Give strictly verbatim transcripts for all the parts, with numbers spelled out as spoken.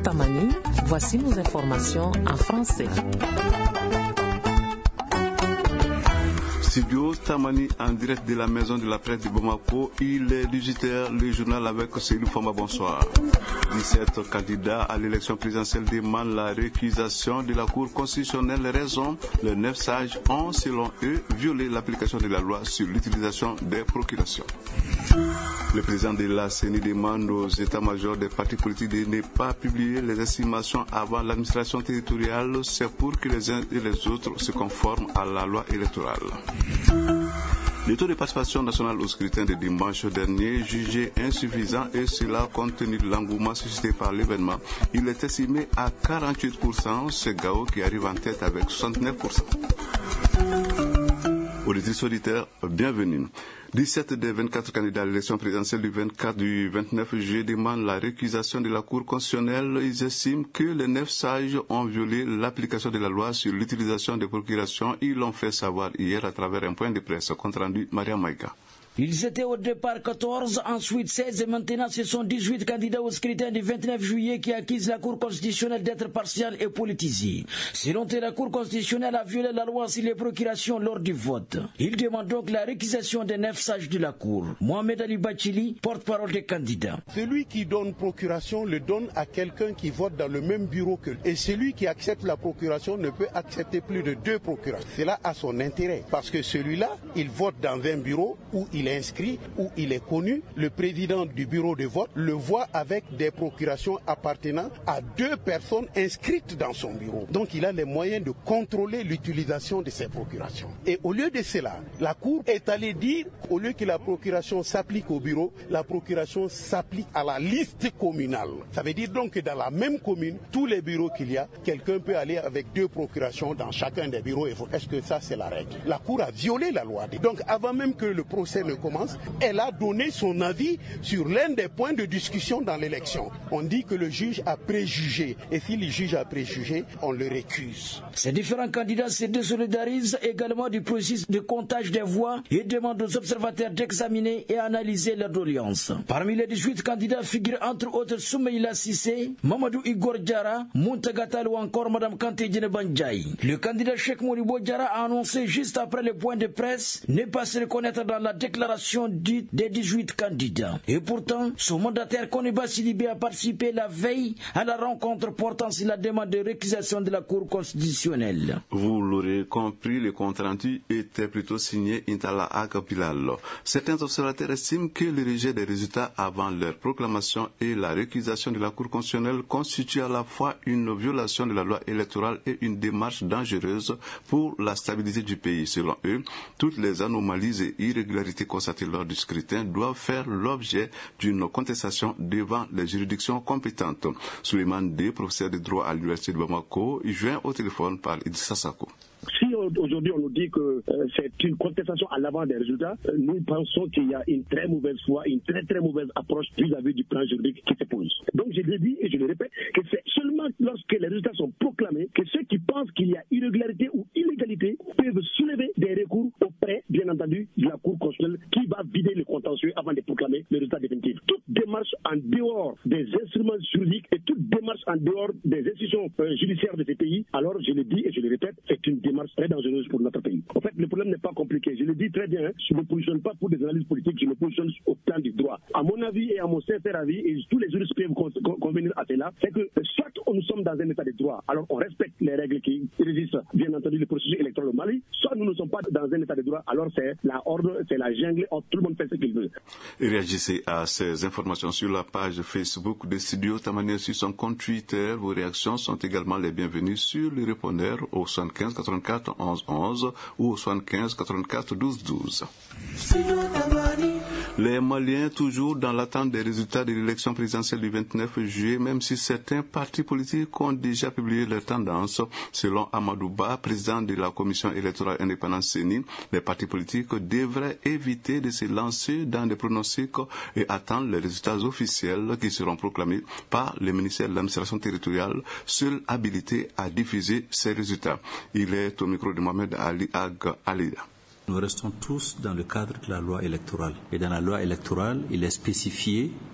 Tamani, voici nos informations en français. Studio Tamani en direct de la maison de la presse de Bamako. Il est dix-huit heures, le journal avec Céline Foma, bonsoir. dix-sept candidats à l'élection présidentielle demandent la récusation de la Cour constitutionnelle. Raison, les neuf sages ont, selon eux, violé l'application de la loi sur l'utilisation des procurations. Le président de la C E N I demande aux états-majors des partis politiques de ne pas publier les estimations avant l'administration territoriale. C'est pour que les uns et les autres se conforment à la loi électorale. Le taux de participation nationale au scrutin de dimanche dernier jugé insuffisant et cela compte tenu de l'engouement suscité par l'événement. Il est estimé à quarante-huit pour cent, c'est Gao qui arrive en tête avec soixante-neuf pour cent. Auditrices auditeurs, bienvenue. dix-sept des vingt-quatre candidats à l'élection présidentielle du vingt-quatre du vingt-neuf juillet demandent la récusation de la Cour constitutionnelle. Ils estiment que les neuf sages ont violé l'application de la loi sur l'utilisation des procurations. Ils l'ont fait savoir hier à travers un point de presse. Compte rendu Maria Maïka. Ils étaient au départ quatorze, ensuite seize et maintenant ce sont dix-huit candidats au scrutin du vingt-neuf juillet qui accusent la Cour constitutionnelle d'être partiale et politisée. Selon eux, la Cour constitutionnelle a violé la loi sur les procurations lors du vote. Ils demandent donc la récusation des neuf sages de la Cour. Mohamed Ali Bachili, porte-parole des candidats. Celui qui donne procuration le donne à quelqu'un qui vote dans le même bureau que lui. Et celui qui accepte la procuration ne peut accepter plus de deux procurations. Cela a son intérêt parce que celui-là, il vote dans un bureau où il est inscrit, où il est connu. Le président du bureau de vote le voit avec des procurations appartenant à deux personnes inscrites dans son bureau. Donc il a les moyens de contrôler l'utilisation de ces procurations. Et au lieu de cela, la Cour est allée dire, au lieu que la procuration s'applique au bureau, la procuration s'applique à la liste communale. Ça veut dire donc que dans la même commune, tous les bureaux qu'il y a, quelqu'un peut aller avec deux procurations dans chacun des bureaux et voter. Est-ce que ça c'est la règle? La Cour a violé la loi. Donc avant même que le procès ne commence, elle a donné son avis sur l'un des points de discussion dans l'élection. On dit que le juge a préjugé, et si le juge a préjugé, on le récuse. Ces différents candidats se désolidarisent également du processus de comptage des voix et demandent aux observateurs d'examiner et analyser leurs doléances. Parmi les dix-huit candidats figurent entre autres Soumaïla Sissé, Mamadou Igor Diara, Muntagatal ou encore Madame Kanté Djenebanjaï. Le candidat Cheikh Moribo Diara a annoncé juste après le point de presse ne pas se reconnaître dans la déclaration dite des dix-huit candidats. Et pourtant, son mandataire Koniba Sidibé a participé la veille à la rencontre portant sur la demande de récusation de la Cour constitutionnelle. Vous l'aurez compris, le compte rendu était plutôt signé Intala Akapilal. Certains observateurs estiment que le rejet des résultats avant leur proclamation et la récusation de la Cour constitutionnelle constituent à la fois une violation de la loi électorale et une démarche dangereuse pour la stabilité du pays. Selon eux, toutes les anomalies et irrégularités constatées lors du scrutin doivent faire l'objet d'une contestation devant les juridictions compétentes. Souleymane D, professeur de droit à l'université de Bamako, joint au téléphone par Idrissa Sako. Si aujourd'hui on nous dit que euh, c'est une contestation à l'avant des résultats, euh, nous pensons qu'il y a une très mauvaise foi, une très très mauvaise approche vis-à-vis du plan juridique qui se pose. Donc je le dis et je le répète que c'est seulement lorsque les résultats sont proclamés que ceux qui pensent qu'il y a irrégularité ou illégalité peuvent soulever des recours auprès, bien entendu, de la Cour constitutionnelle qui va vider le contentieux avant de proclamer le résultat définitif. Toute démarche en dehors des instruments juridiques et toute démarche en dehors des institutions euh, judiciaires de ces pays, alors je le dis et je le répète, c'est une démarche très dangereuse pour notre pays. En fait, le problème n'est pas compliqué. Je le dis très bien, hein, je ne me positionne pas pour des analyses politiques, je me positionne au plan du droit. À mon avis et à mon sincère avis, et tous les juristes peuvent convenir à cela, c'est que soit nous sommes dans un état de droit, alors on respecte les règles qui régissent, bien entendu, le processus électoral au Mali, soit nous ne sommes pas dans un état de droit, alors c'est la ordre, c'est la jungle, tout le monde fait ce qu'il veut. Et réagissez à ces informations sur la page Facebook de Studio Tamani sur son compte Twitter. Vos réactions sont également les bienvenues sur le répondeur au soixante-quinze quatre-vingt-quatre onze onze ou au soixante-quinze quatre-vingt-quatre douze douze. Les Maliens, toujours dans l'attente des résultats de l'élection présidentielle du vingt-neuf juillet, même si certains partis politiques ont déjà publié leurs tendances. Selon Amadou Ba, président de la commission électorale indépendante C E N I, les partis politiques devraient éviter de se lancer dans des pronostics et attendre les résultats officiels qui seront proclamés par le ministère de l'administration territoriale, seul habilité à diffuser ces résultats. Il est au micro de Mohamed Ali Ag Alida. Nous restons tous dans le cadre de la loi électorale. Et dans la loi électorale, il est spécifié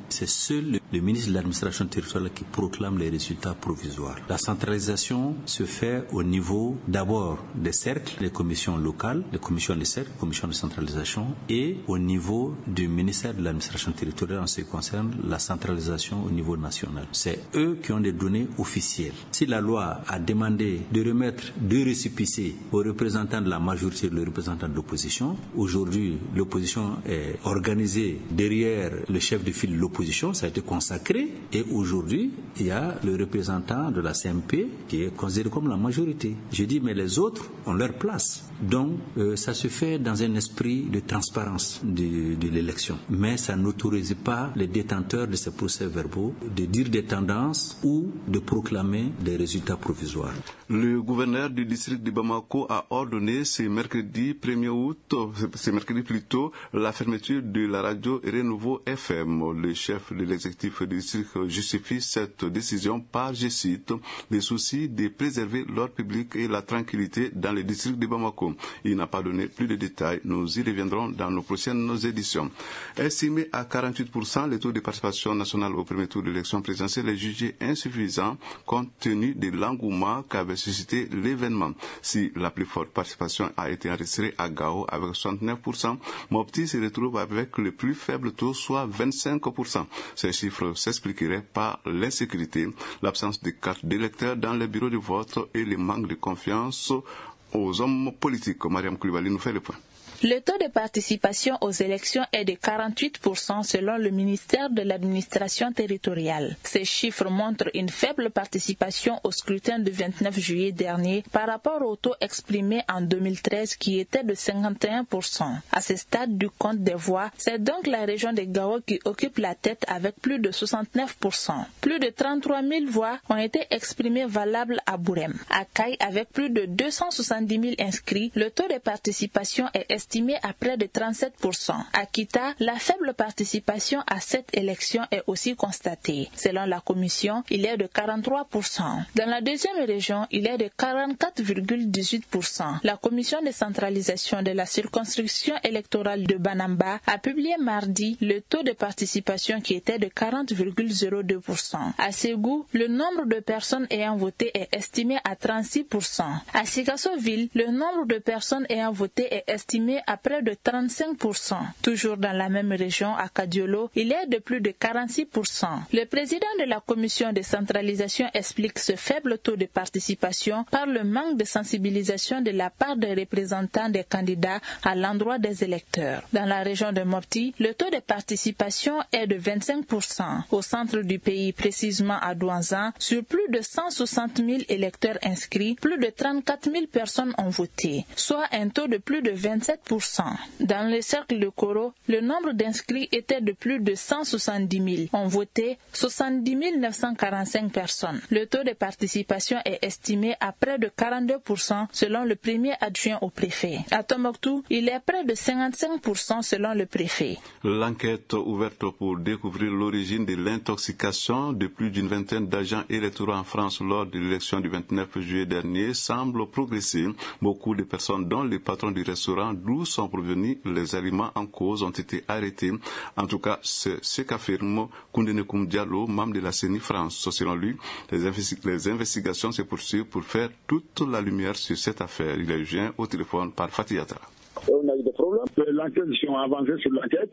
c'est seul le, le ministre de l'administration territoriale qui proclame les résultats provisoires. La centralisation se fait au niveau d'abord des cercles, des commissions locales, des commissions des cercles, commissions de centralisation, et au niveau du ministère de l'administration territoriale en ce qui concerne la centralisation au niveau national. C'est eux qui ont des données officielles. Si la loi a demandé de remettre deux récépissés aux représentants de la majorité et aux représentants de l'opposition, aujourd'hui l'opposition est organisée derrière le chef de file de l'opposition, ça a été consacré, et aujourd'hui il y a le représentant de la C M P qui est considéré comme la majorité. Je dis mais les autres ont leur place. Donc euh, ça se fait dans un esprit de transparence de, de l'élection. Mais ça n'autorise pas les détenteurs de ces procès-verbaux de dire des tendances ou de proclamer des résultats provisoires. Le gouverneur du district de Bamako a ordonné ce mercredi premier août, ce mercredi plutôt, la fermeture de la radio Renouveau F M. Le chef de l'exécutif du district justifie cette décision par, je cite, les soucis de préserver l'ordre public et la tranquillité dans le district de Bamako. Il n'a pas donné plus de détails. Nous y reviendrons dans nos prochaines éditions. Estimé à quarante-huit pour cent, le taux de participation nationale au premier tour de l'élection présidentielle est jugé insuffisant compte tenu de l'engouement qu'avait suscité l'événement. Si la plus forte participation a été enregistrée à Gao avec soixante-neuf pour cent, Mopti se retrouve avec le plus faible taux, soit vingt-cinq pour cent. Ces chiffres s'expliqueraient par l'insécurité, l'absence de cartes d'électeurs dans les bureaux de vote et le manque de confiance aux hommes politiques. Mariam Koulibaly nous fait le point. Le taux de participation aux élections est de quarante-huit pour cent selon le ministère de l'administration territoriale. Ces chiffres montrent une faible participation au scrutin du vingt-neuf juillet dernier par rapport au taux exprimé en deux mille treize qui était de cinquante et un pour cent. À ce stade du compte des voix, c'est donc la région de Gao qui occupe la tête avec plus de soixante-neuf pour cent. Plus de trente-trois mille voix ont été exprimées valables à Bourem. À Kaï, avec plus de deux cent soixante-dix mille inscrits, le taux de participation est estimé estimé à près de trente-sept pour cent. À Kita, la faible participation à cette élection est aussi constatée. Selon la commission, il est de quarante-trois pour cent. Dans la deuxième région, il est de quarante-quatre virgule dix-huit pour cent. La commission de centralisation de la circonscription électorale de Banamba a publié mardi le taux de participation qui était de quarante virgule zéro deux pour cent. À Ségou, le nombre de personnes ayant voté est estimé à trente-six pour cent. À Sikassoville, le nombre de personnes ayant voté est estimé à près de trente-cinq pour cent. Toujours dans la même région, à Kadiolo, il est de plus de quarante-six pour cent. Le président de la commission de centralisation explique ce faible taux de participation par le manque de sensibilisation de la part des représentants des candidats à l'endroit des électeurs. Dans la région de Mopti, le taux de participation est de vingt-cinq pour cent. Au centre du pays, précisément à Douanzan, sur plus de cent soixante mille électeurs inscrits, plus de trente-quatre mille personnes ont voté, soit un taux de plus de vingt-sept pour cent. Dans le cercle de Koro, le nombre d'inscrits était de plus de cent soixante-dix mille. Ont voté soixante-dix mille neuf cent quarante-cinq personnes. Le taux de participation est estimé à près de quarante-deux pour cent selon le premier adjoint au préfet. À Tombouctou, il est près de cinquante-cinq pour cent selon le préfet. L'enquête ouverte pour découvrir l'origine de l'intoxication de plus d'une vingtaine d'agents électoraux en France lors de l'élection du vingt-neuf juillet dernier semble progresser. Beaucoup de personnes, dont les patrons du restaurant d'où sont provenus les aliments en cause, ont été arrêtés. En tout cas, c'est ce qu'affirme Koundéné Koum Diallo, membre de la C E N I France. Selon lui, les, investi- les investigations se poursuivent pour faire toute la lumière sur cette affaire. Il est joint au téléphone par Fatih Yatra. On a eu des problèmes. L'enquête, ils sont avancés sur l'enquête.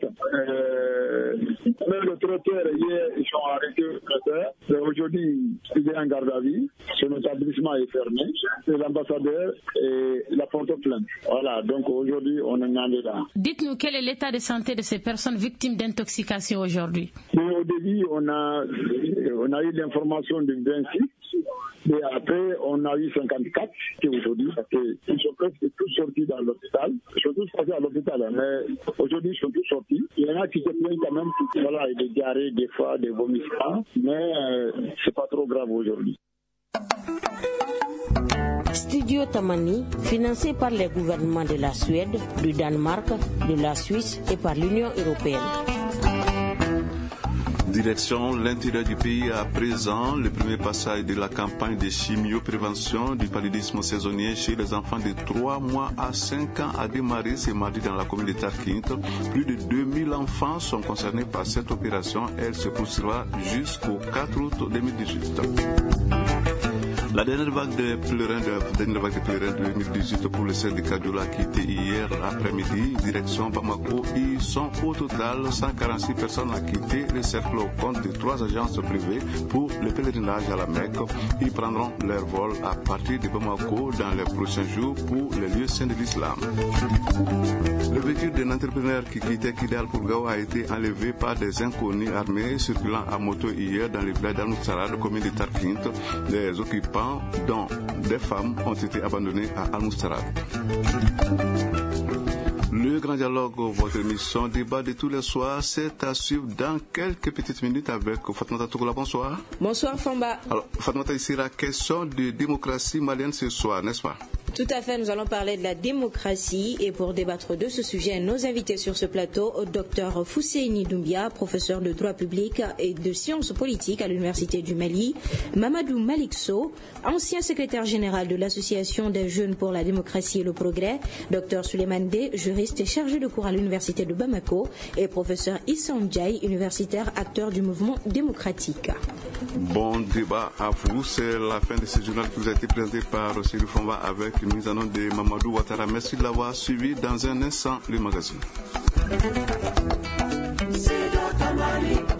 Euh, mais le traiteur, hier, ils sont arrêtés le traiteur. Aujourd'hui, il est en garde à vue. Son établissement est fermé. Et l'ambassadeur et la porte plainte. Voilà, donc aujourd'hui, on est en là. Dites-nous quel est l'état de santé de ces personnes victimes d'intoxication aujourd'hui. Et au début, on a, on a eu l'information de vingt-six. Et après, on a eu cinquante-quatre aujourd'hui, parce qu'ils sont presque tous sortis dans l'hôpital. Ils sont tous passés à l'hôpital, mais aujourd'hui, ils sont tous sortis. Il y en a qui se plaignent quand même, voilà, des diarrhées, des fois, des vomissements, mais euh, c'est pas trop grave aujourd'hui. Studio Tamani, financé par les gouvernements de la Suède, du Danemark, de la Suisse et par l'Union européenne. Direction l'intérieur du pays à présent, le premier passage de la campagne de chimioprévention du paludisme saisonnier chez les enfants de trois mois à cinq ans a démarré ce mardi dans la commune de Tarkint. Plus de deux mille enfants sont concernés par cette opération. Elle se poursuivra jusqu'au quatre août deux mille dix-huit. La dernière vague de pèlerins de, dernière vague de pèlerins de deux mille dix-huit pour le cercle de Kadiola qui était hier après-midi, direction Bamako. Ils sont au total cent quarante-six personnes à quitter le cercle au compte de trois agences privées pour le pèlerinage à la Mecque. Ils prendront leur vol à partir de Bamako dans les prochains jours pour les lieux saints de l'islam. Le véhicule d'un entrepreneur qui quittait Kidal pour Gao a été enlevé par des inconnus armés circulant à moto hier dans le village d'Al-Moussara, commune de Tarkint. Les occupants, dont des femmes, ont été abandonnés à Al-Moussara. Le grand dialogue, votre émission débat de tous les soirs, c'est à suivre dans quelques petites minutes avec Fatoumata Toukoula. Bonsoir. Bonsoir Famba. Alors, Fatoumata, il sera question de démocratie malienne ce soir, n'est-ce pas? Tout à fait, nous allons parler de la démocratie et pour débattre de ce sujet, nos invités sur ce plateau, Dr Fousseini Doumbia, professeur de droit public et de sciences politiques à l'Université du Mali, Mamadou Malikso, ancien secrétaire général de l'Association des jeunes pour la démocratie et le progrès, Dr Souleymane Dey, juriste et chargé de cours à l'Université de Bamako, et professeur Issa Ndiaye, universitaire acteur du mouvement démocratique. Bon débat à vous, c'est la fin de ce journal qui vous a été présenté par Cyril Fomba avec une mise en œuvre de Mamadou Ouattara. Merci de l'avoir suivi. Dans un instant, le magazine.